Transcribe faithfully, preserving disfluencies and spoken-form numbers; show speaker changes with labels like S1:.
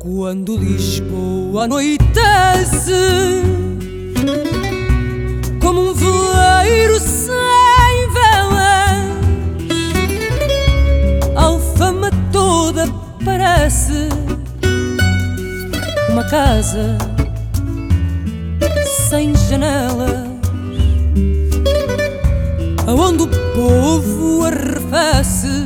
S1: Quando Lisboa anoitece, como um veleiro sem velas, Alfama toda parece uma casa sem janelas, aonde o povo arrefece